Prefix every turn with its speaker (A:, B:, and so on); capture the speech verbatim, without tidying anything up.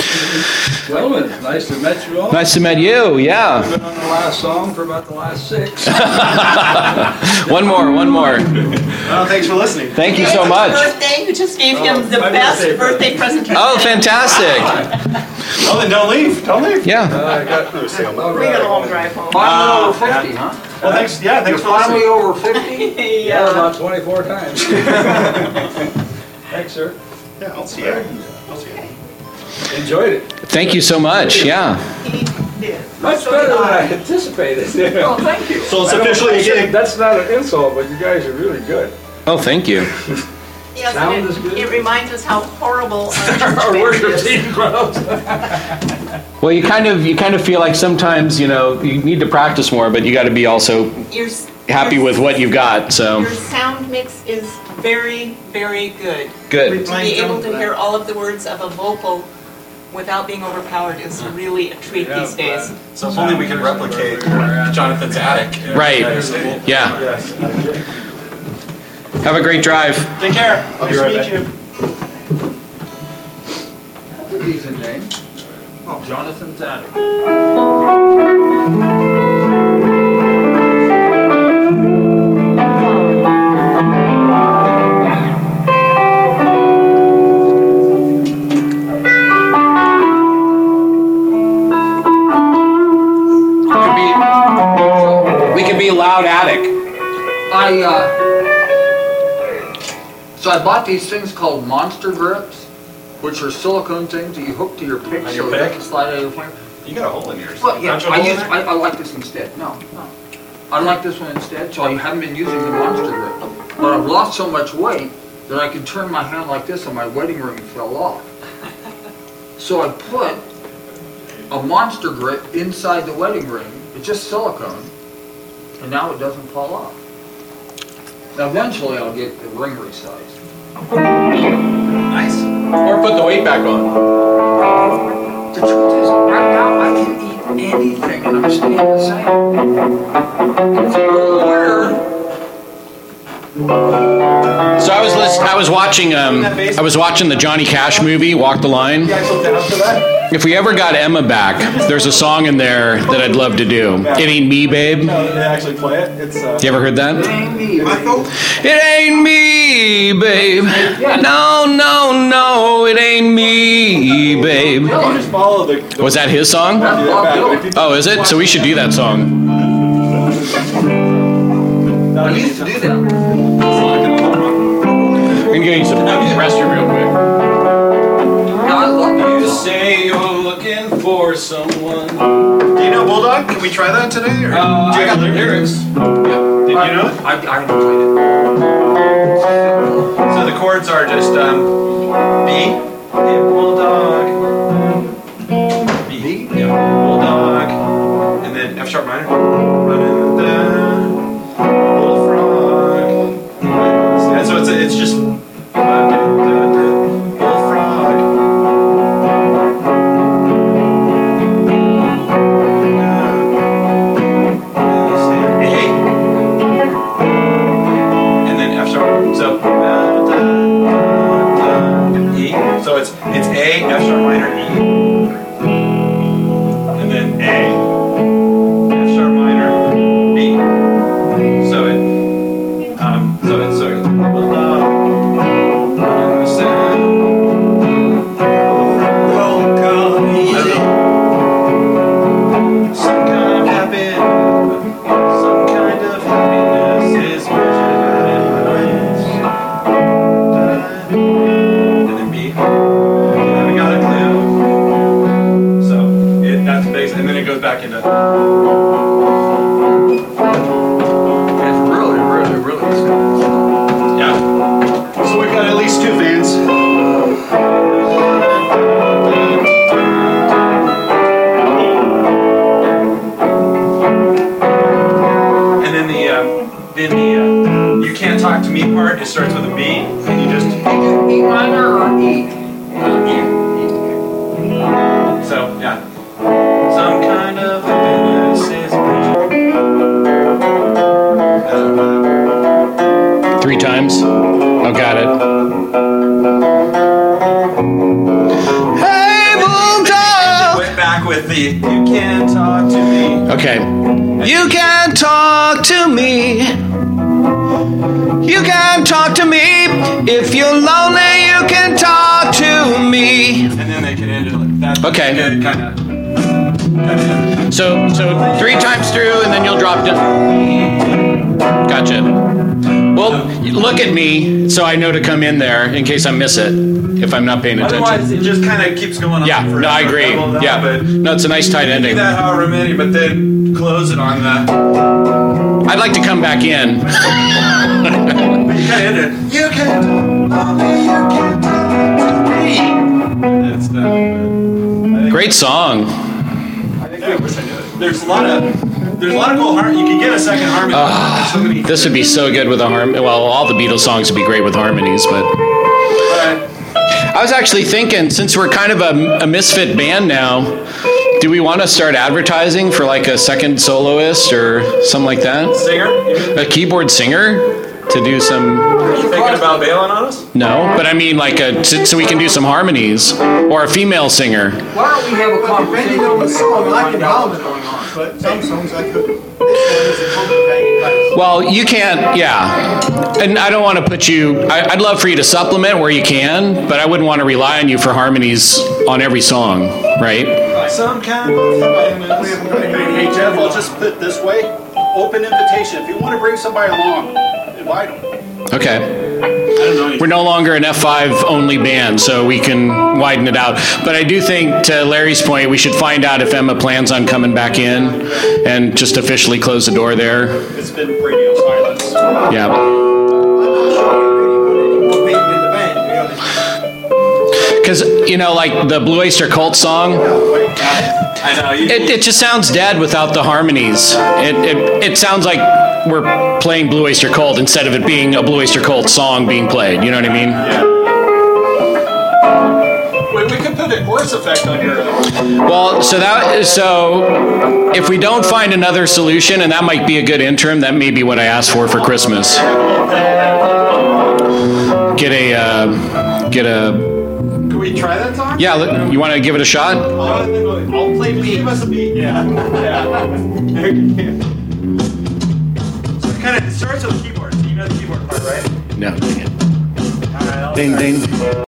A: Gentlemen, nice to meet you all.
B: Nice to meet you, yeah.
A: I've been on the last song for about the last six.
B: One more, one more.
C: Well, thanks for listening.
B: Thank you so much.
D: Birthday, you just gave him
A: Oh,
D: the
A: my
D: best
A: birthday
D: birthday presentation.
B: Oh, fantastic.
C: Oh, then don't leave. Don't leave.
B: Yeah.
A: Uh, I got,
D: We got a long drive home.
E: Finally over fifty, huh?
C: Well, thanks. Yeah, thanks for
E: Finally
C: listening.
E: over fifty?
A: yeah,
D: Yeah.
A: about twenty-four times. Thanks, sir.
C: Yeah, I'll see you. I'll see you.
A: Enjoyed it.
B: Thank you so much, yeah.
D: He did.
A: Much
D: So
A: better
D: did
A: than I
D: I.
A: anticipated.
D: Oh, thank you.
C: So it's
A: I don't-
C: officially
A: I
C: a
A: shouldn't-
C: gig.
A: That's not an insult, but you guys are really good.
B: Oh, thank you.
D: Yes,
A: Sound
D: and
A: is
D: it,
A: good.
D: it reminds us how horrible our church
A: Our
D: band
A: worship
D: is.
A: team grows.
B: Well, you kind of you kind of feel like sometimes, you know, you need to practice more, but you got to be also
D: Your s-
B: happy
D: your
B: with
D: s-
B: what you've got. So
D: Your sound mix is very, very good.
B: good.
D: To be able to hear all of the words of a vocal without being overpowered is really a treat
A: Yeah,
D: these days.
C: So if only we could replicate Jonathan's attic.
B: Right. Yeah.
C: Yes.
B: Have a great drive.
C: Take care. Nice to
A: right
C: meet
A: back.
C: you.
E: That's a decent name. Oh, Jonathan's attic.
B: Could be, we could be loud attic.
E: I, uh, so I bought these things called Monster Grips, which are silicone things that you hook to your pick
C: On
E: so
C: your
E: it
C: pick?
E: doesn't slide out of your finger.
C: You got a hole in yours.
E: Well, yeah,
C: Don't you
E: I
C: have a
E: use,
C: hole in
E: I,
C: there?
E: I like this instead. No, no. I like this one instead, so I haven't been using the Monster Grip. But I've lost so much weight that I can turn my hand like this and my wedding ring fell off. So I put a Monster Grip inside the wedding ring. It's just silicone, and now it doesn't fall off. Now eventually I'll get the ring resized.
C: Nice.
B: Or put the weight back on.
E: The truth is, right now I can eat anything and I'm staying the same. It's a little weird.
B: So I was list- I was watching um I was watching the Johnny Cash movie Walk the Line.
C: You guys look down for that?
B: If we ever got Emma back, there's a song in there that I'd love to do. It Ain't Me, Babe.
C: No, they actually play it. It's uh.
B: You ever heard that?
E: Amy,
C: Michael.
B: It ain't me, babe. No, no, no, it ain't me, babe.
C: You just follow the. the
B: Was that his song?
C: yeah, back, but if you-
B: Oh, is it? So we should do that song.
C: No,
E: I
C: you
E: used to do that.
B: We're gonna get you some restroom real quick.
E: Yeah, I love that
A: You
E: song.
A: say you're looking for someone.
C: Do you know Bulldog? Can we try that today? Or?
A: Uh,
C: Do
A: I
C: you
A: got
C: have
A: the lyrics.
C: Did you know it?
E: I, I haven't played it.
C: So the chords are just um, B, yeah, Bulldog, B, yeah, Bulldog, and then F sharp minor, running the bullfrog, and so it's it's just bullfrog. A, and then F sharp. So E. So it's it's A, F sharp minor, E, and then A, F sharp minor, B. So it um so it's so it's some kind of happiness, some kind of happiness is measured in ways. And then B, I haven't got a clue. So it, that's bass, and then it goes back into.
E: It's really, really, really simple.
C: Yeah. So we've got at least two fans. And then the um, then the uh, you can't talk to me part. It starts with a B, and you just
E: E minor or E?
C: so yeah. Some kind of happiness is measured.
B: Three times. Oh, got it. Able
C: with the you can't talk to me.
B: Okay. You can talk to me. You can talk to me. If you're lonely, you can talk to me.
C: And then they can end it like that.
B: Okay.
C: Good, kind of. Kind of.
B: So, so three times through, and then you'll drop down. Gotcha. Well, look at me, so I know to come in there in case I miss it, if I'm not paying attention.
C: Otherwise, it just kind of keeps going on.
B: Yeah,
C: forever.
B: no, I agree.
C: Double that,
B: Yeah,
C: but
B: no, it's a nice tight
C: do
B: ending.
C: that however many, but then close it on the.
B: I'd like to come back in.
C: But you kind of end it. You can't talk to me. You can't talk to me. That's done.
B: Great song.
C: I think I wish I knew it. There's a lot of. There's a lot of cool harmony. You can get a second harmony. There's so many.
B: This would be so good with a harmony. Well, all the Beatles songs would be great with harmonies, but
C: But
B: I was actually thinking, since we're kind of a, a misfit band now, do we want to start advertising for like a second soloist or something like that?
C: singer, you
B: A keyboard singer to do some.
C: thinking about bailing on us?
B: No, but I mean like a so so we can do some harmonies or a female singer.
E: Why don't we have a conversation?
F: Depending on the song, I can
E: Find out
F: hum
E: what's
F: it,
E: going on.
F: but some songs I couldn't. This one is a complicated.
B: Well, you can't, yeah. And I don't want to put you, I, I'd love for you to supplement where you can, but I wouldn't want to rely on you for harmonies on every song, right?
C: Some kind
F: We
C: of.
F: haven't got any.
G: Hey Jeff, I'll just put it this way, open invitation, if you want to bring somebody along, invite them.
B: Okay.
C: I don't know.
B: We're no longer an F five only band, so we can widen it out. But I do think, to Larry's point, we should find out if Emma plans on coming back in and just officially close the door there.
G: It's been radio silence.
B: Yeah.
F: I'm not sure we really want any more people in the band, to be honest.
B: Because, you know, like the Blue Oyster Cult song,
C: I know. You,
B: it, it just sounds dead without the harmonies. It, it, it sounds like we're playing Blue Oyster Cult instead of it being a Blue Oyster Cult song being played. You know what I mean?
G: We, we could put a chorus effect on your.
B: Well, so that so if we don't find another solution, and that might be a good interim, that may be what I asked for for Christmas. Get a uh, get a
G: Can we try that song?
B: yeah. let- You want to give it a shot?
G: I'll play beat. Give us a beat. Yeah. Yeah.
C: so it kind of it starts with keyboards. You know the keyboard part, right?
B: No.
C: All right. I'll
B: Ding
C: start.
B: ding.